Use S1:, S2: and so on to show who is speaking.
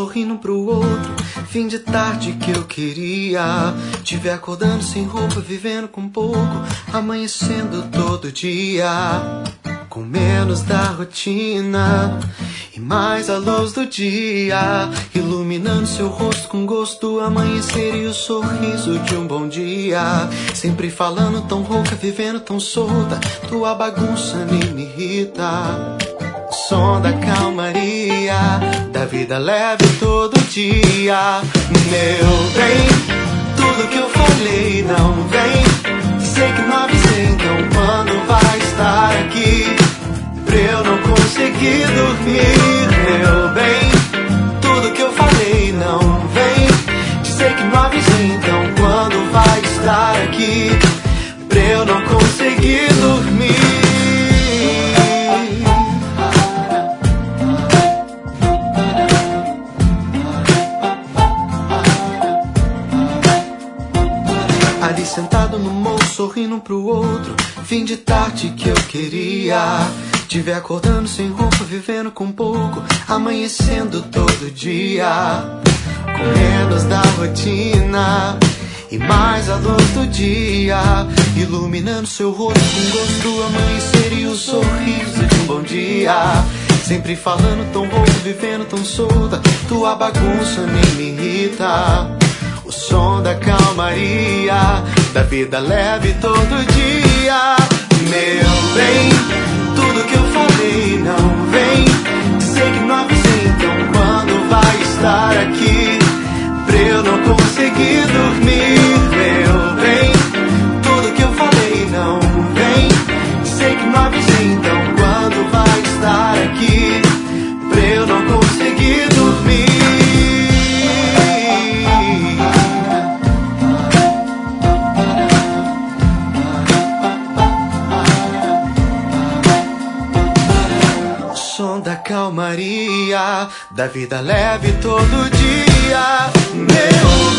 S1: sorrindo pro outro. Fim de tarde que eu queria te ver acordando sem roupa, vivendo com pouco, amanhecendo todo dia, com menos da rotina e mais a luz do dia, iluminando seu rosto com gosto do amanhecer e o sorriso de um bom dia. Sempre falando tão rouca, vivendo tão solta, tua bagunça nem me irrita. O som da calmaria, da vida leve todo dia. Meu bem, tudo que eu falei não vem. Sei que não avisei, então quando vai estar aqui pra eu não conseguir dormir? Meu bem, tudo que eu falei não vem. Sei que não avisei, então quando vai estar aqui pra eu não conseguir dormir? Ali sentado no morro, sorrindo pro outro. Fim de tarde que eu queria te ver acordando sem roupa, vivendo com pouco, amanhecendo todo dia, com menos da rotina e mais a luz do dia, iluminando seu rosto com gosto do amanhecer e o sorriso de um bom dia. Sempre falando tão rouco, vivendo tão solta, tua bagunça nem me irrita. O som da calmaria, da vida leve todo dia. Meu bem, tudo que eu falei não vem. Sei que não avisei, então quando vai estar aqui pra eu não conseguir dormir? Meu bem, tudo que eu falei não vem. Sei que não avisei, então quando vai estar aqui pra eu não conseguir dormir? Da calmaria, da vida leve todo dia. Meu